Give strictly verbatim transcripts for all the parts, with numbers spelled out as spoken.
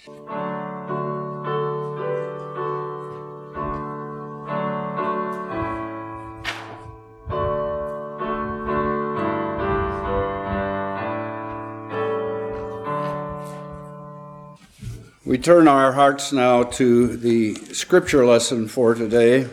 We turn our hearts now to the scripture lesson for today.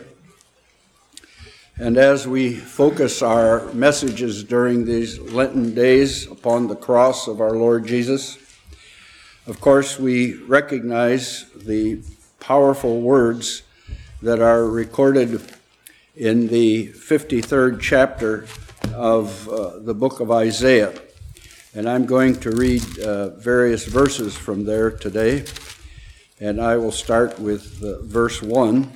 And as we focus our messages during these Lenten days upon the cross of our Lord Jesus, of course, we recognize the powerful words that are recorded in the fifty-third chapter of uh, the book of Isaiah. And I'm going to read uh, various verses from there today. And I will start with uh, verse one.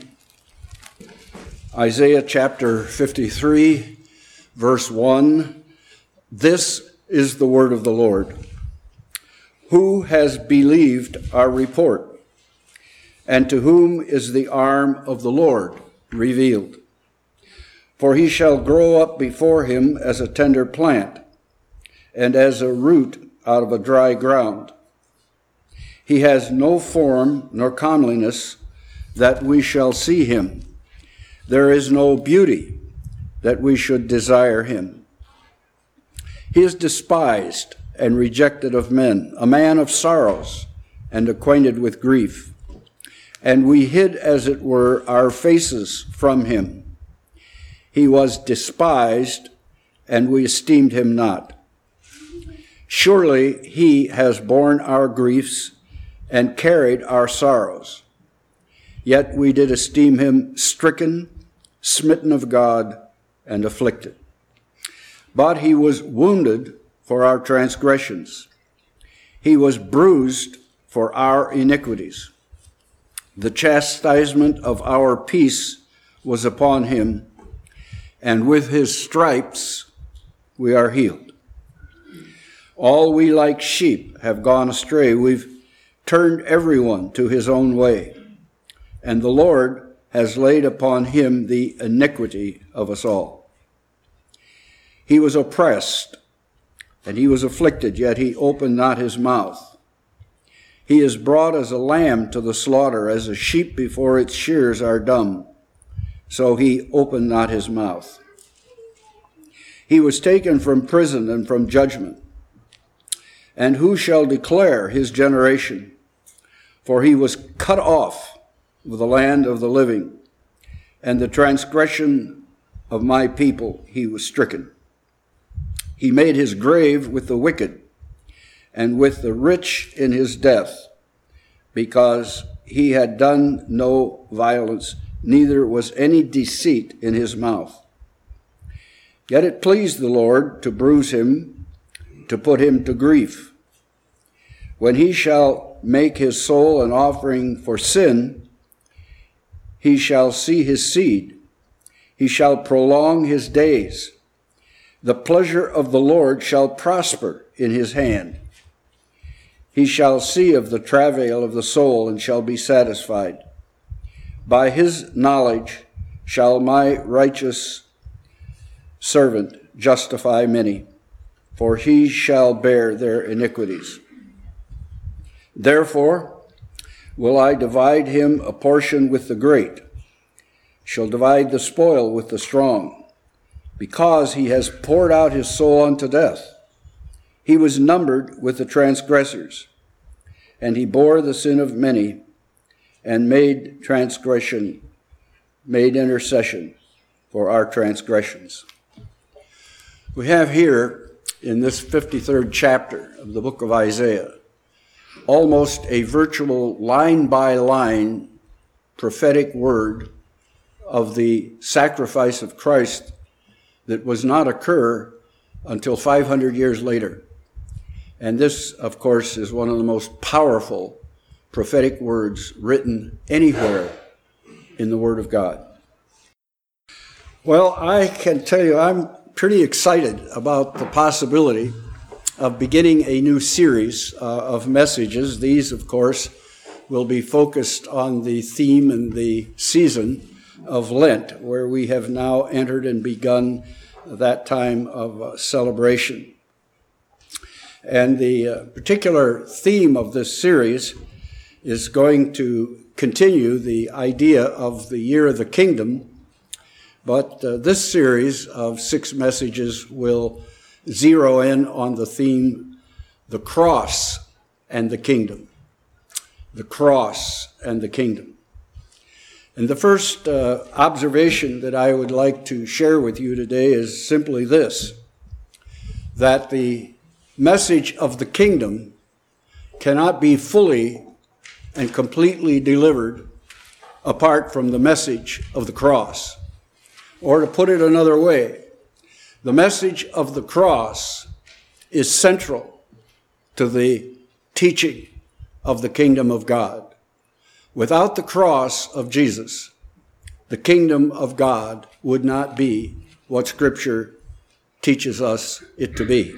Isaiah chapter fifty-three, verse one. This is the word of the Lord. Who has believed our report? And to whom is the arm of the Lord revealed? For he shall grow up before him as a tender plant, and as a root out of a dry ground. He has no form nor comeliness that we shall see him. There is no beauty that we should desire him. He is despised and rejected of men, a man of sorrows and acquainted with grief. And we hid, as it were, our faces from him. He was despised, and we esteemed him not. Surely he has borne our griefs and carried our sorrows. Yet we did esteem him stricken, smitten of God, and afflicted. But he was wounded for our transgressions. He was bruised for our iniquities. The chastisement of our peace was upon him, and with his stripes we are healed. All we like sheep have gone astray. We've turned everyone to his own way, and the Lord has laid upon him the iniquity of us all. He was oppressed, and he was afflicted, yet he opened not his mouth. He is brought as a lamb to the slaughter, as a sheep before its shears are dumb, so he opened not his mouth. He was taken from prison and from judgment. And who shall declare his generation? For he was cut off of the land of the living, and the transgression of my people he was stricken. He made his grave with the wicked, and with the rich in his death, because he had done no violence, neither was any deceit in his mouth. Yet it pleased the Lord to bruise him, to put him to grief. When he shall make his soul an offering for sin, he shall see his seed. He shall prolong his days. The pleasure of the Lord shall prosper in his hand. He shall see of the travail of the soul and shall be satisfied. By his knowledge shall my righteous servant justify many, for he shall bear their iniquities. Therefore will I divide him a portion with the great, shall divide the spoil with the strong, because he has poured out his soul unto death. He was numbered with the transgressors, and he bore the sin of many, and made transgression, made intercession for our transgressions. We have here in this fifty-third chapter of the book of Isaiah almost a virtual line-by-line prophetic word of the sacrifice of Christ that was not occur until five hundred years later. And this, of course, is one of the most powerful prophetic words written anywhere in the Word of God. Well, I can tell you I'm pretty excited about the possibility of beginning a new series uh, of messages. These, of course, will be focused on the theme and the season of Lent, where we have now entered and begun that time of uh, celebration. And the uh, particular theme of this series is going to continue the idea of the year of the kingdom, but uh, this series of six messages will zero in on the theme, the cross and the kingdom. The cross and the kingdom. And the first uh, observation that I would like to share with you today is simply this, that the message of the kingdom cannot be fully and completely delivered apart from the message of the cross. Or to put it another way, the message of the cross is central to the teaching of the kingdom of God. Without the cross of Jesus, the kingdom of God would not be what Scripture teaches us it to be.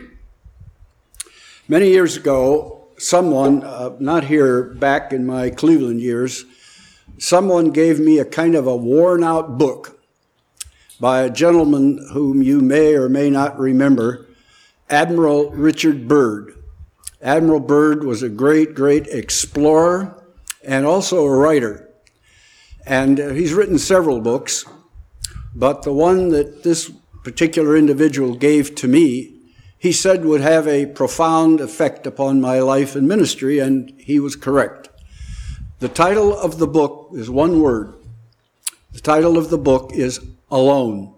Many years ago, someone, uh, not here, back in my Cleveland years, someone gave me a kind of a worn-out book by a gentleman whom you may or may not remember, Admiral Richard Byrd. Admiral Byrd was a great, great explorer and also a writer. And uh, he's written several books, but the one that this particular individual gave to me, he said would have a profound effect upon my life and ministry, and he was correct. The title of the book is one word. The title of the book is Alone.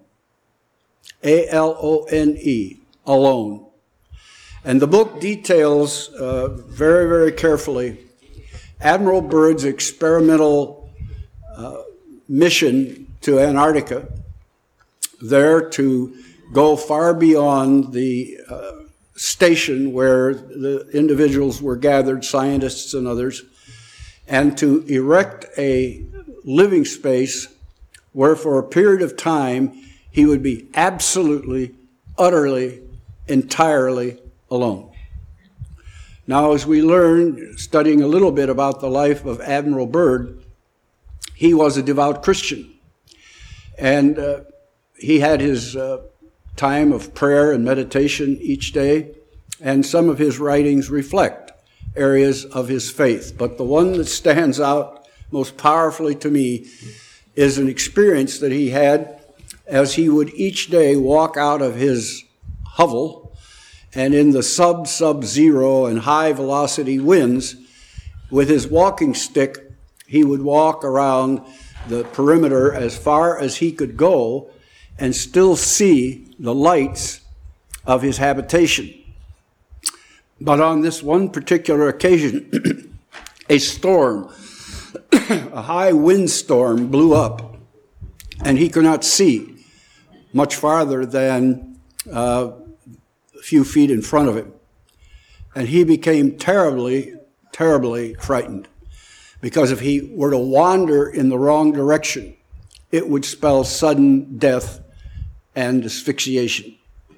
A L O N E, Alone. And the book details uh, very, very carefully Admiral Byrd's experimental uh, mission to Antarctica, there to go far beyond the uh, station where the individuals were gathered, scientists and others, and to erect a living space where for a period of time he would be absolutely, utterly, entirely alone. Now, as we learn, studying a little bit about the life of Admiral Byrd, he was a devout Christian. And uh, he had his uh, time of prayer and meditation each day, and some of his writings reflect areas of his faith. But the one that stands out most powerfully to me is an experience that he had as he would each day walk out of his hovel, and in the sub-sub-zero and high-velocity winds, with his walking stick, he would walk around the perimeter as far as he could go and still see the lights of his habitation. But on this one particular occasion, a storm, a high windstorm blew up, and he could not see much farther than uh, a few feet in front of him. And he became terribly, terribly frightened, because if he were to wander in the wrong direction, it would spell sudden death and asphyxiation.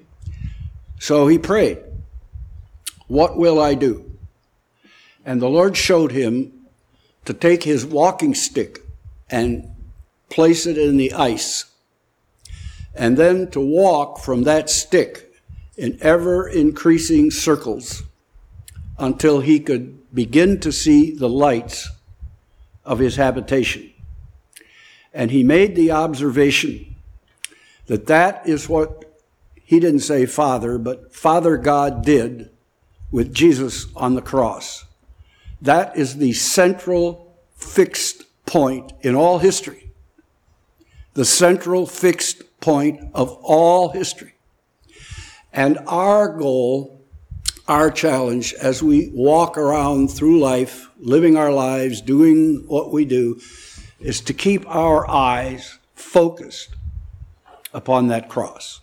So he prayed, "What will I do?" And the Lord showed him to take his walking stick and place it in the ice, and then to walk from that stick in ever-increasing circles until he could begin to see the lights of his habitation. And he made the observation that that is what, he didn't say Father, but Father God did with Jesus on the cross. That is the central fixed point in all history. The central fixed point of all history. And our goal, our challenge as we walk around through life, living our lives, doing what we do, is to keep our eyes focused upon that cross.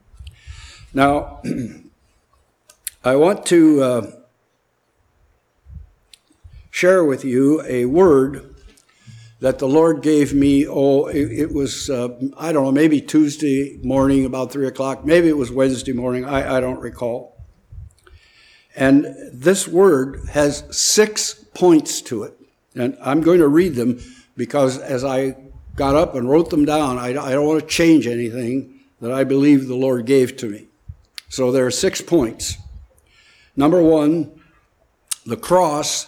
Now, I want to uh, share with you a word that the Lord gave me. Oh, it, it was, uh, I don't know, maybe Tuesday morning about three o'clock. Maybe it was Wednesday morning. I, I don't recall. And this word has six points to it. And I'm going to read them because as I got up and wrote them down, I, I don't want to change anything that I believe the Lord gave to me. So there are six points. Number one, the cross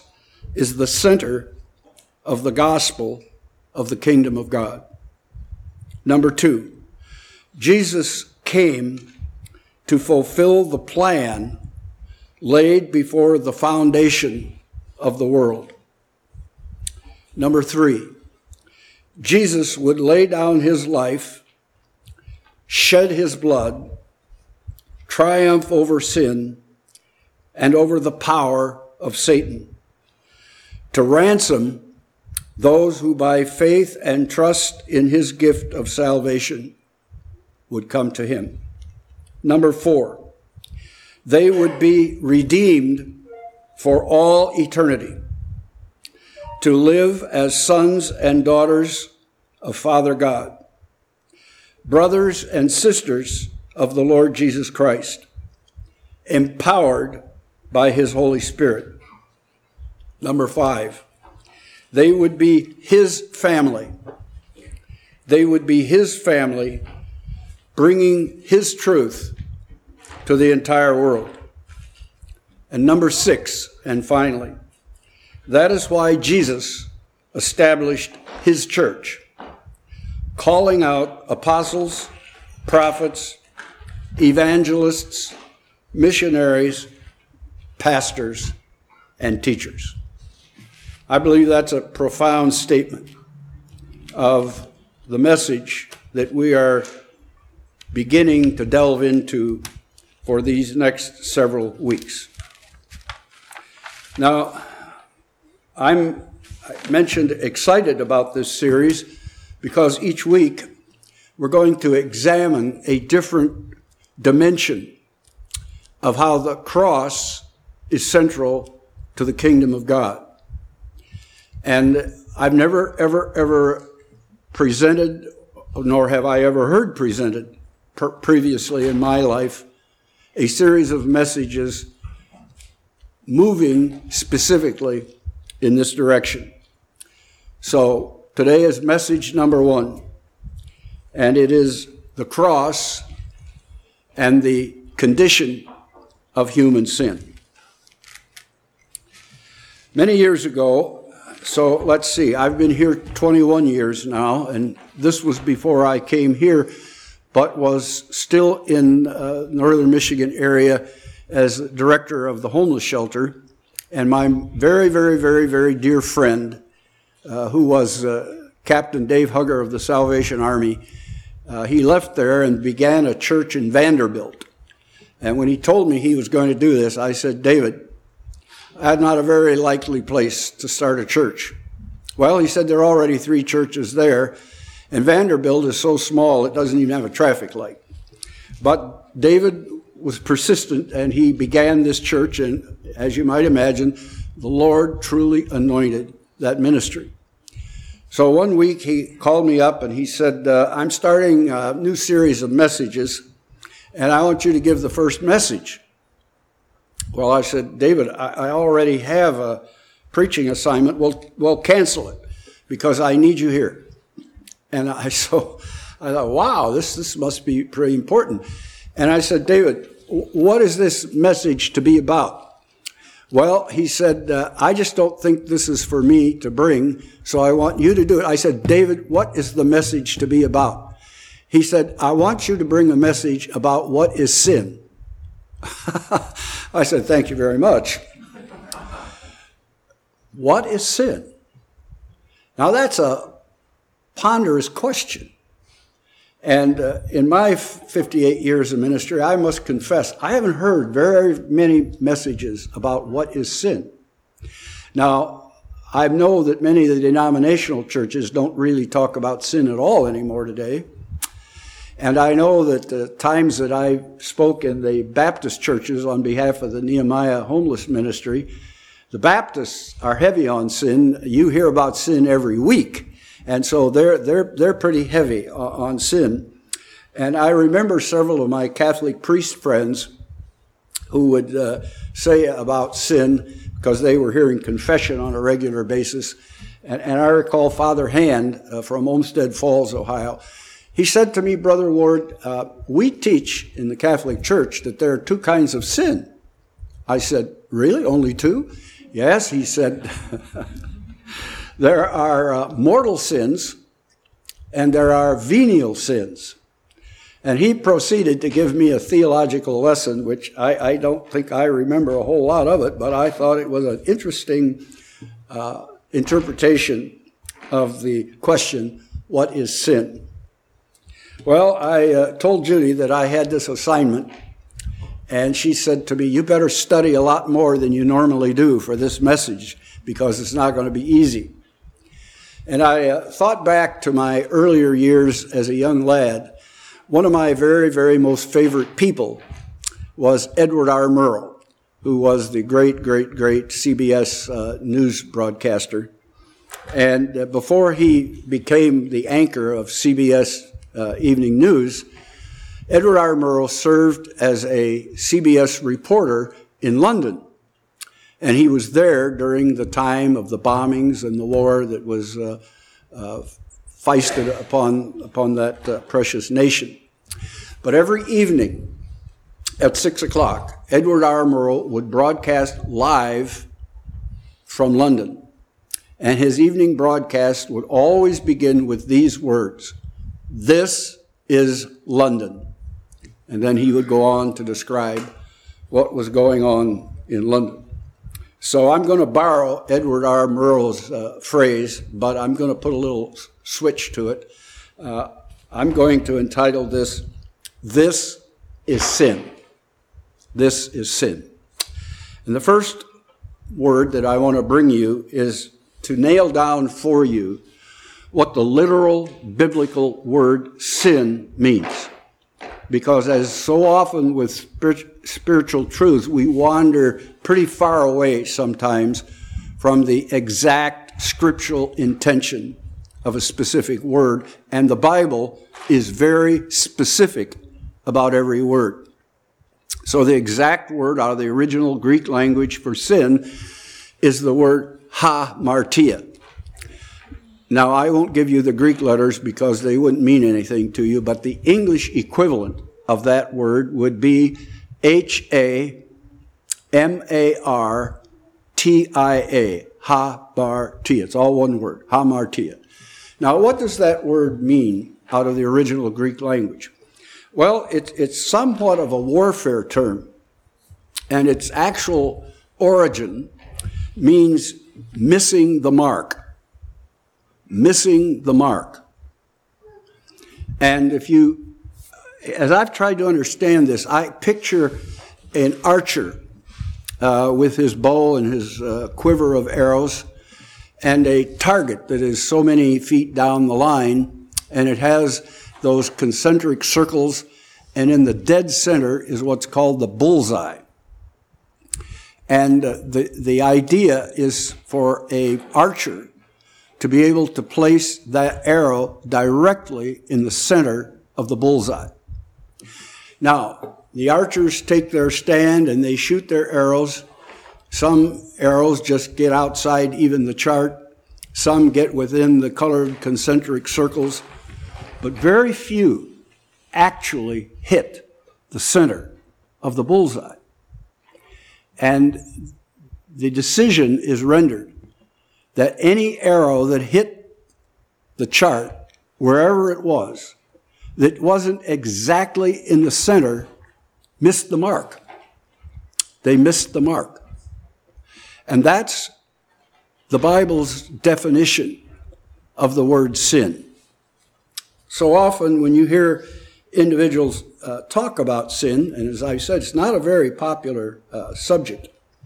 is the center of the gospel of the kingdom of God. Number two, Jesus came to fulfill the plan laid before the foundation of the world. Number three, Jesus would lay down his life, shed his blood, triumph over sin and over the power of Satan, to ransom those who by faith and trust in his gift of salvation would come to him. Number four, they would be redeemed for all eternity, to live as sons and daughters of Father God, brothers and sisters of the Lord Jesus Christ, empowered by his Holy Spirit. Number five, they would be his family. They would be his family, bringing his truth to the entire world. And number six, and finally, that is why Jesus established his church, calling out apostles, prophets, evangelists, missionaries, pastors, and teachers. I believe that's a profound statement of the message that we are beginning to delve into for these next several weeks. Now, I'm I mentioned excited about this series because each week we're going to examine a different dimension of how the cross is central to the kingdom of God. And I've never, ever, ever presented, nor have I ever heard presented per- previously in my life, a series of messages moving specifically in this direction. So today is message number one, and it is the cross and the condition of human sin. Many years ago, so let's see, I've been here twenty-one years now, and this was before I came here, but was still in uh, northern Michigan area as director of the homeless shelter. And my very, very, very, very dear friend, uh, who was uh, Captain Dave Hugger of the Salvation Army, uh, he left there and began a church in Vanderbilt. And when he told me he was going to do this, I said, David, that's not a very likely place to start a church. Well, he said there are already three churches there, and Vanderbilt is so small it doesn't even have a traffic light. But David was persistent, and he began this church, and as you might imagine, the Lord truly anointed that ministry. So one week he called me up and he said, uh, I'm starting a new series of messages, and I want you to give the first message. Well, I said, David, I, I already have a preaching assignment. Well, well, cancel it because I need you here. And I so I thought, wow, this this must be pretty important. And I said, David, what is this message to be about? Well, he said, uh, I just don't think this is for me to bring, so I want you to do it. I said, David, what is the message to be about? He said, I want you to bring a message about what is sin. I said, thank you very much. What is sin? Now, that's a ponderous question. And uh, in my fifty-eight years of ministry, I must confess, I haven't heard very many messages about what is sin. Now, I know that many of the denominational churches don't really talk about sin at all anymore today. And I know that the times that I spoke in the Baptist churches on behalf of the Nehemiah Homeless Ministry, the Baptists are heavy on sin. You hear about sin every week. And so they're they're they're pretty heavy on sin. And I remember several of my Catholic priest friends who would uh, say about sin, because they were hearing confession on a regular basis. And, and I recall Father Hand uh, from Olmsted Falls, Ohio. He said to me, Brother Ward, uh, we teach in the Catholic Church that there are two kinds of sin. I said, really? Only two? Yes, he said, there are uh, mortal sins and there are venial sins. And he proceeded to give me a theological lesson, which I, I don't think I remember a whole lot of it, but I thought it was an interesting uh, interpretation of the question, what is sin? Well, I uh, told Judy that I had this assignment, and she said to me, you better study a lot more than you normally do for this message, because it's not going to be easy. And I uh, thought back to my earlier years as a young lad. One of my very, very most favorite people was Edward R. Murrow, who was the great, great, great C B S uh, news broadcaster. And uh, before he became the anchor of C B S uh, Evening News, Edward R. Murrow served as a C B S reporter in London. And he was there during the time of the bombings and the war that was uh, uh, feisted upon, upon that uh, precious nation. But every evening at six o'clock, Edward R. Murrow would broadcast live from London. And his evening broadcast would always begin with these words, "This is London." And then he would go on to describe what was going on in London. So I'm going to borrow Edward R. Murrow's uh, phrase, but I'm going to put a little switch to it. Uh, I'm going to entitle this, "This is Sin." This is sin. And the first word that I want to bring you is to nail down for you what the literal biblical word sin means. Because as so often with spirit, spiritual truths, we wander pretty far away sometimes from the exact scriptural intention of a specific word, and the Bible is very specific about every word. So the exact word out of the original Greek language for sin is the word hamartia. Now, I won't give you the Greek letters because they wouldn't mean anything to you, but the English equivalent of that word would be H A M A R T I A, hamartia. It's all one word, hamartia. Now, what does that word mean out of the original Greek language? Well, it, it's somewhat of a warfare term, and its actual origin means missing the mark. Missing the mark. And if you, as I've tried to understand this, I picture an archer uh, with his bow and his uh, quiver of arrows and a target that is so many feet down the line, and it has those concentric circles, and in the dead center is what's called the bullseye. And uh, the, the idea is for a archer to be able to place that arrow directly in the center of the bullseye. Now, the archers take their stand and they shoot their arrows. Some arrows just get outside even the chart. Some get within the colored concentric circles. But very few actually hit the center of the bullseye. And the decision is rendered that any arrow that hit the chart, wherever it was, that wasn't exactly in the center, missed the mark. They missed the mark. And that's the Bible's definition of the word sin. So often when you hear individuals uh, talk about sin, and as I said, it's not a very popular uh, subject,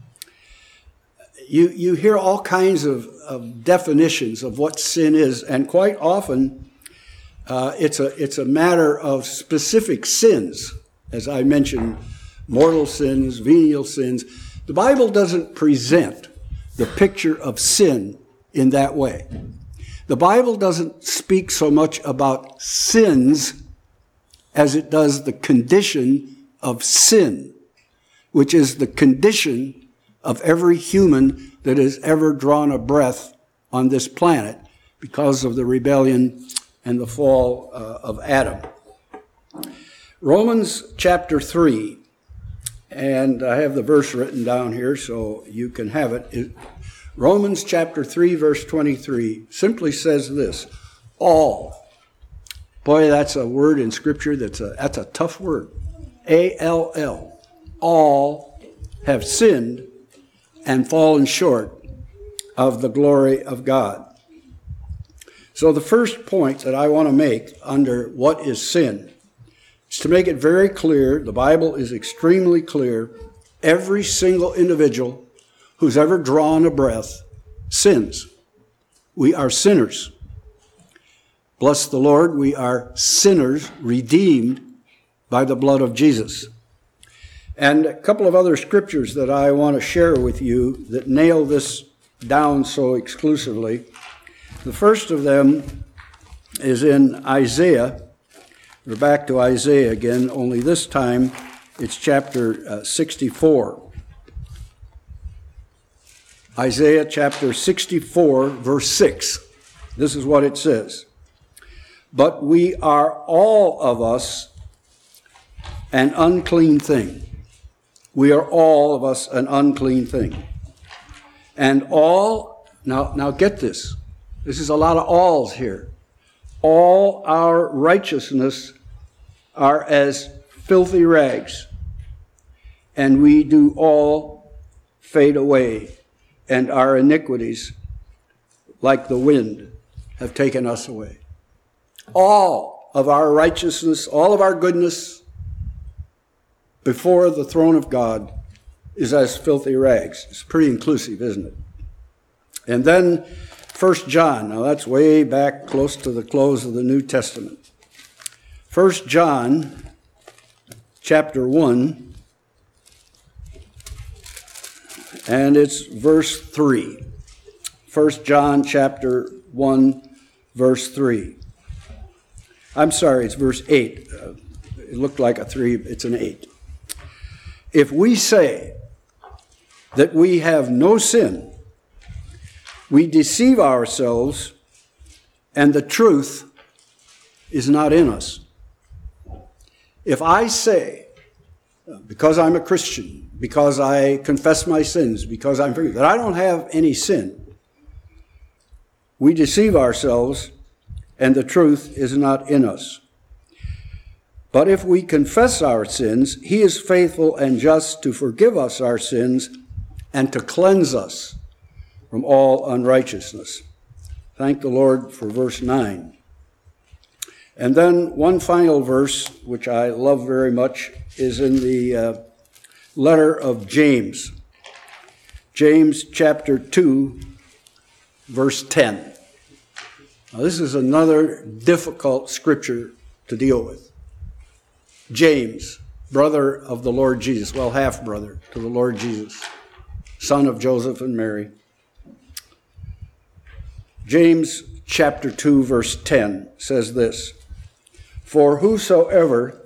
You, you hear all kinds of, of definitions of what sin is, and quite often uh, it's a it's a matter of specific sins, as I mentioned, mortal sins, venial sins. The Bible doesn't present the picture of sin in that way. The Bible doesn't speak so much about sins as it does the condition of sin, which is the condition of every human that has ever drawn a breath on this planet because of the rebellion and the fall uh, of Adam. Romans chapter three and I have the verse written down here so you can have it. It Romans chapter three, verse twenty-three simply says this: all. Boy, that's a word in Scripture that's a, that's a tough word. A L L. All have sinned and fallen short of the glory of God. So the first point that I want to make under what is sin is to make it very clear, the Bible is extremely clear, every single individual who's ever drawn a breath sins. We are sinners. Bless the Lord, we are sinners redeemed by the blood of Jesus. And a couple of other scriptures that I want to share with you that nail this down so exclusively. The first of them is in Isaiah. We're back to Isaiah again, only this time it's chapter uh, sixty-four. Isaiah chapter sixty-four, verse six. This is what it says. But we are all of us an unclean thing. We are all of us an unclean thing. And all, now, now get this. This is a lot of alls here. All our righteousness are as filthy rags, and we do all fade away, and our iniquities, like the wind, have taken us away. All of our righteousness, all of our goodness before the throne of God is as filthy rags. It's pretty inclusive, isn't it? And then First John, now that's way back close to the close of the New Testament. First John chapter one, and it's verse three. First John chapter one, verse three. I'm sorry, it's verse eight. Uh, it looked like a three, it's an eight. If we say that we have no sin, we deceive ourselves, and the truth is not in us. If I say, because I'm a Christian, because I confess my sins, because I'm free, that I don't have any sin, we deceive ourselves, and the truth is not in us. But if we confess our sins, he is faithful and just to forgive us our sins and to cleanse us from all unrighteousness. Thank the Lord for verse nine. And then one final verse, which I love very much, is in the uh, letter of James. James chapter two, verse ten. Now, this is another difficult scripture to deal with. James, brother of the Lord Jesus, well, half-brother to the Lord Jesus, son of Joseph and Mary. James chapter two, verse ten says this: For whosoever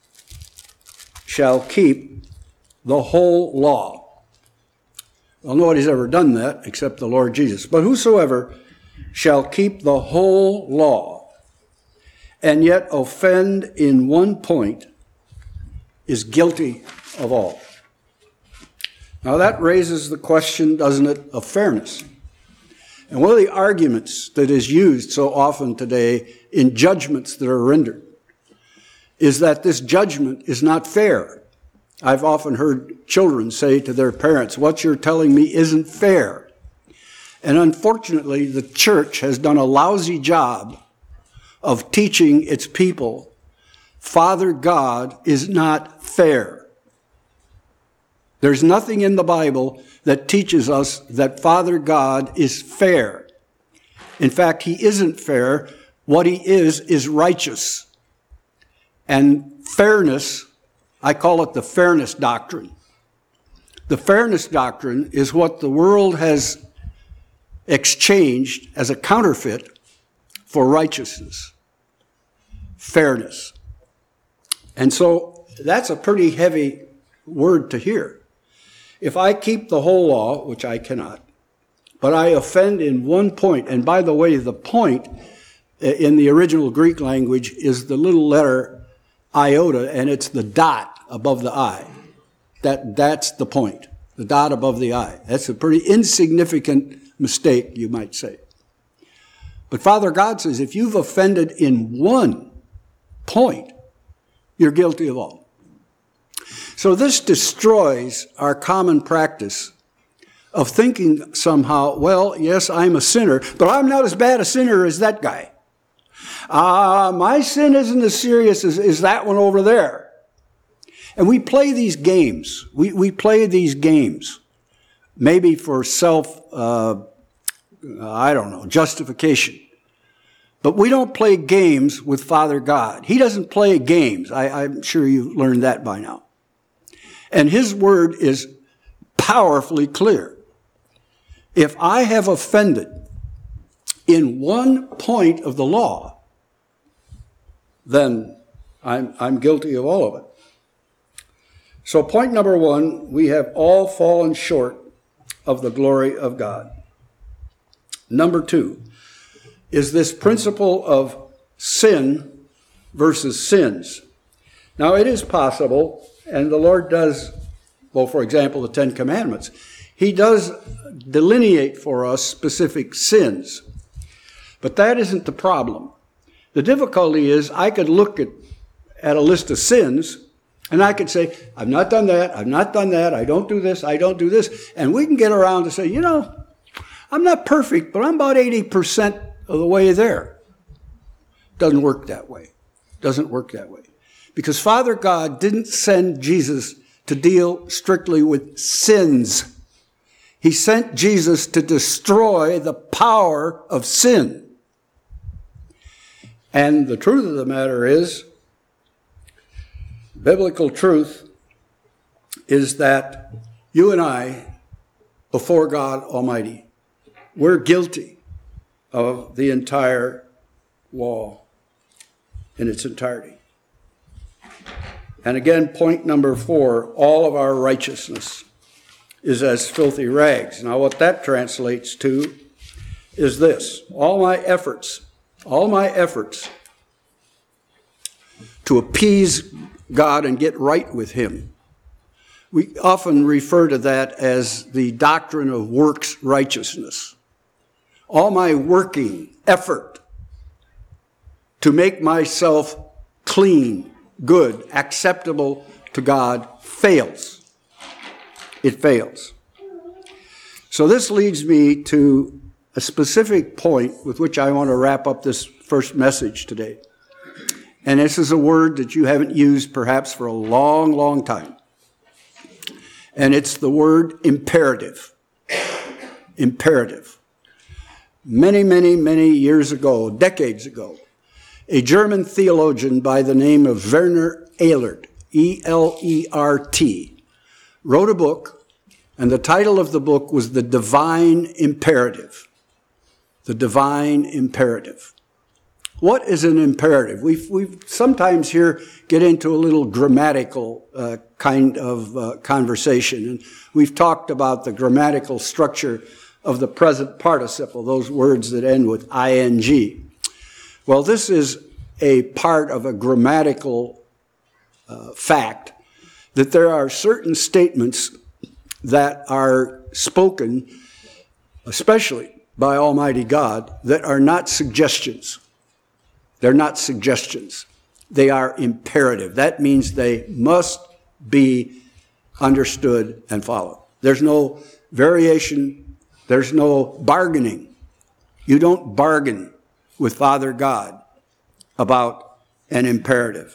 shall keep the whole law. Well, nobody's ever done that except the Lord Jesus. But whosoever shall keep the whole law and yet offend in one point is guilty of all. Now that raises the question, doesn't it, of fairness. And one of the arguments that is used so often today in judgments that are rendered is that this judgment is not fair. I've often heard children say to their parents, what you're telling me isn't fair. And unfortunately, the church has done a lousy job of teaching its people, Father God is not fair. There's nothing in the Bible that teaches us that Father God is fair. In fact, he isn't fair. What he is, is righteous. And fairness, I call it the fairness doctrine. The fairness doctrine is what the world has exchanged as a counterfeit for righteousness. Fairness. And so that's a pretty heavy word to hear. If I keep the whole law, which I cannot, but I offend in one point, and by the way, the point in the original Greek language is the little letter iota, and it's the dot above the I. That, that's the point, the dot above the I. That's a pretty insignificant mistake, you might say. But Father God says, if you've offended in one point, you're guilty of all. So this destroys our common practice of thinking somehow, well, yes, I'm a sinner, but I'm not as bad a sinner as that guy. Uh, my sin isn't as serious as, as that one over there. And we play these games. We, we play these games, maybe for self, uh, I don't know, justification. But we don't play games with Father God. He doesn't play games. I, I'm sure you've learned that by now. And his word is powerfully clear. If I have offended in one point of the law, then I'm, I'm guilty of all of it. So point number one, we have all fallen short of the glory of God. Number two is this principle of sin versus sins. Now it is possible, and the Lord does, well, for example, the Ten Commandments, he does delineate for us specific sins. But that isn't the problem. The difficulty is I could look at, at a list of sins, and I could say, I've not done that, I've not done that, I don't do this, I don't do this. And we can get around to say, you know, I'm not perfect, but I'm about eighty percent of the way there. Doesn't work that way. Doesn't work that way. Because Father God didn't send Jesus to deal strictly with sins. He sent Jesus to destroy the power of sin. And the truth of the matter is, biblical truth is that you and I, before God Almighty, we're guilty of the entire law in its entirety. And again, point number four, all of our righteousness is as filthy rags. Now what that translates to is this: all my efforts, all my efforts to appease God and get right with him. We often refer to that as the doctrine of works righteousness. All my working effort to make myself clean, good, acceptable to God fails. It fails. So this leads me to a specific point with which I want to wrap up this first message today. And this is a word that you haven't used perhaps for a long, long time. And it's the word imperative. Imperative. Many, many, many years ago, decades ago, a German theologian by the name of Werner Elert, E L E R T, wrote a book, and the title of the book was The Divine Imperative. The Divine Imperative. What is an imperative? We we sometimes here get into a little grammatical uh, kind of uh, conversation, and we've talked about the grammatical structure of the present participle, those words that end with ing. Well, this is a part of a grammatical uh, fact that there are certain statements that are spoken, especially by Almighty God, that are not suggestions. They're not suggestions. They are imperative. That means they must be understood and followed. There's no variation. There's no bargaining. You don't bargain with Father God about an imperative.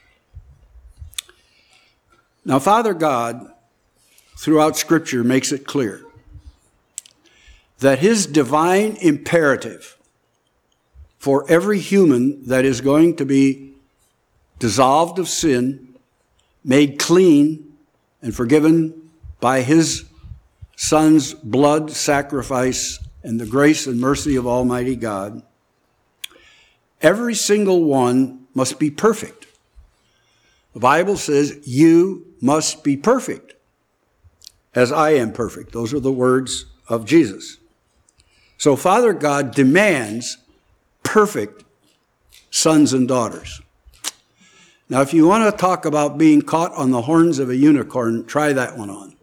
Now, Father God, throughout Scripture, makes it clear that his divine imperative for every human that is going to be dissolved of sin, made clean, and forgiven by his Son's blood sacrifice and the grace and mercy of Almighty God, every single one must be perfect. The Bible says, you must be perfect, as I am perfect. Those are the words of Jesus. So Father God demands perfect sons and daughters. Now, if you want to talk about being caught on the horns of a unicorn, try that one on.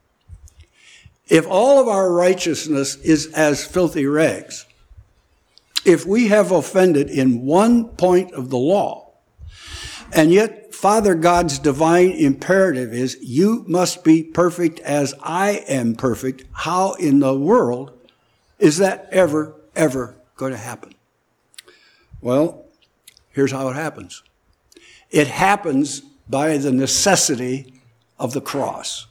If all of our righteousness is as filthy rags, if we have offended in one point of the law, and yet Father God's divine imperative is, you must be perfect as I am perfect, how in the world is that ever, ever going to happen? Well, here's how it happens. It happens by the necessity of the cross.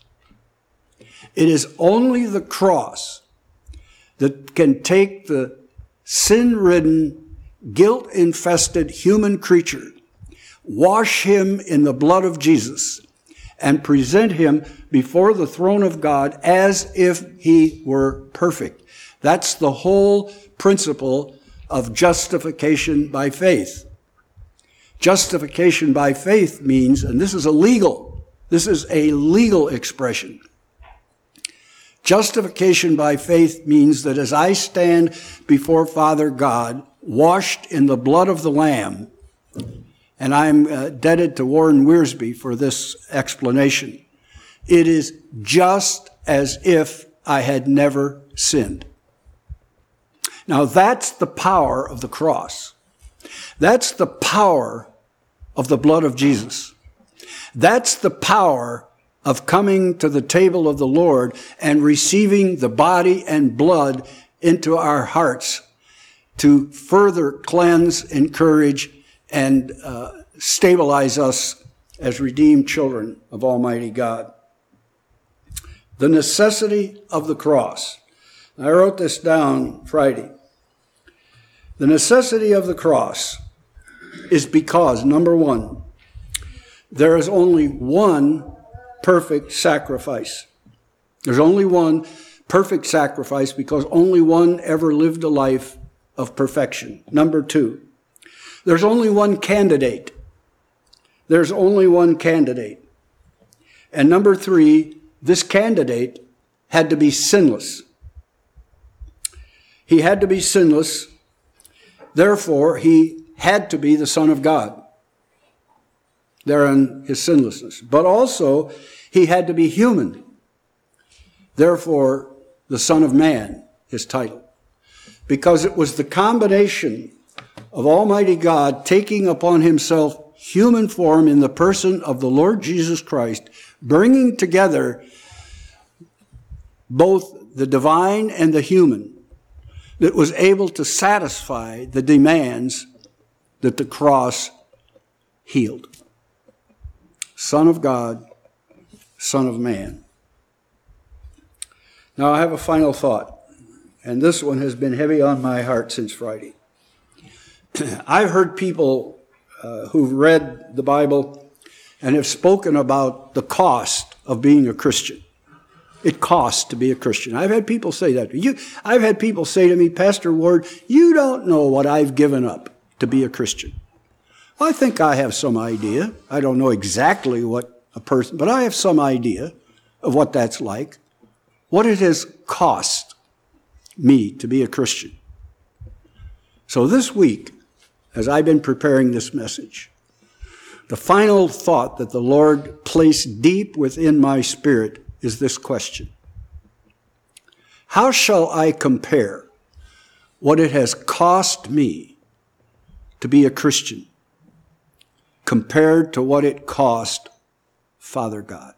It is only the cross that can take the sin-ridden, guilt-infested human creature, wash him in the blood of Jesus, and present him before the throne of God as if he were perfect. That's the whole principle of justification by faith. Justification by faith means, and this is a legal, this is a legal expression. Justification by faith means that as I stand before Father God, washed in the blood of the Lamb, and I'm uh, indebted to Warren Wiersbe for this explanation, it is just as if I had never sinned. Now that's the power of the cross. That's the power of the blood of Jesus. That's the power of coming to the table of the Lord and receiving the body and blood into our hearts to further cleanse, encourage, and uh, stabilize us as redeemed children of Almighty God. The necessity of the cross. I wrote this down Friday. The necessity of the cross is because, number one, there is only one perfect sacrifice. There's only one perfect sacrifice because only one ever lived a life of perfection. Number two, there's only one candidate. There's only one candidate. And number three, this candidate had to be sinless. He had to be sinless. Therefore, he had to be the Son of God. Therein his sinlessness. But also, he had to be human. Therefore, the Son of Man, his title. Because it was the combination of Almighty God taking upon himself human form in the person of the Lord Jesus Christ, bringing together both the divine and the human, that was able to satisfy the demands that the cross healed. Son of God, Son of Man. Now I have a final thought, and this one has been heavy on my heart since Friday. I've heard people uh, who've read the Bible and have spoken about the cost of being a Christian. It costs to be a Christian. I've had people say that. You, I've had people say to me, Pastor Ward, you don't know what I've given up to be a Christian. I think I have some idea. I don't know exactly what a person, but I have some idea of what that's like, what it has cost me to be a Christian. So this week, as I've been preparing this message, the final thought that the Lord placed deep within my spirit is this question. How shall I compare what it has cost me to be a Christian compared to what it cost Father God?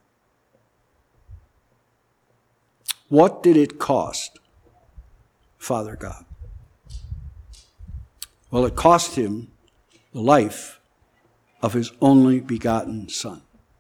What did it cost Father God? Well, it cost him the life of his only begotten Son.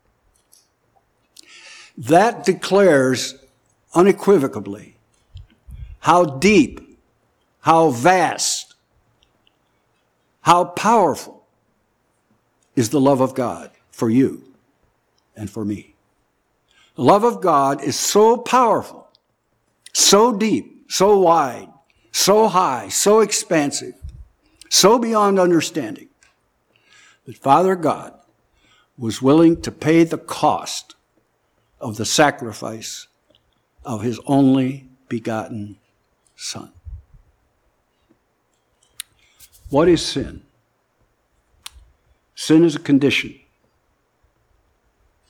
That declares unequivocally how deep, how vast, how powerful is the love of God for you and for me. The love of God is so powerful, so deep, so wide, so high, so expansive, so beyond understanding, that Father God was willing to pay the cost of the sacrifice of his only begotten Son. What is sin? Sin is a condition.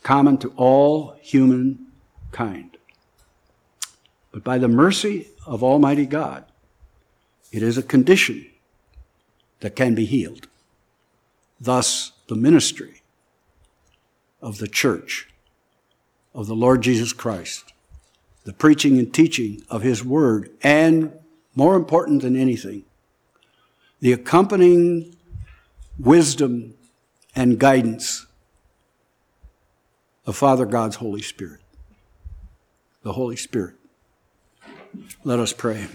common to all humankind. But by the mercy of Almighty God, it is a condition that can be healed. Thus, the ministry of the church of the Lord Jesus Christ, the preaching and teaching of his word, and more important than anything, the accompanying wisdom and guidance of Father God's Holy Spirit. The Holy Spirit. Let us pray.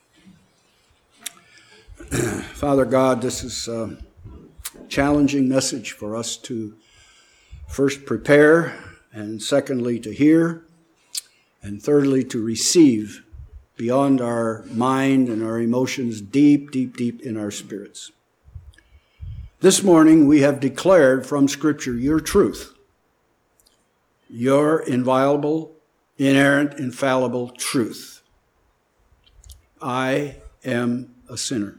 Father God, this is a challenging message for us to first prepare, and secondly to hear, and thirdly to receive beyond our mind and our emotions, deep, deep, deep in our spirits. This morning we have declared from Scripture your truth, your inviolable, inerrant, infallible truth. I am a sinner.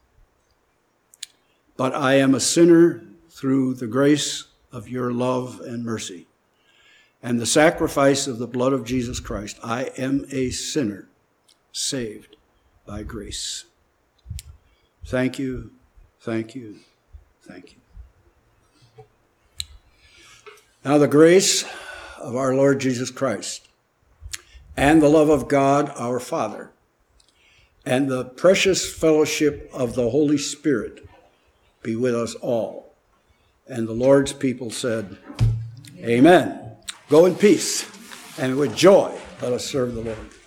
But I am a sinner through the grace of your love and mercy and the sacrifice of the blood of Jesus Christ. I am a sinner saved by grace. Thank you, thank you, thank you. Now the grace of our Lord Jesus Christ and the love of God our Father and the precious fellowship of the Holy Spirit be with us all. And the Lord's people said, Amen. Go in peace, and with joy let us serve the Lord.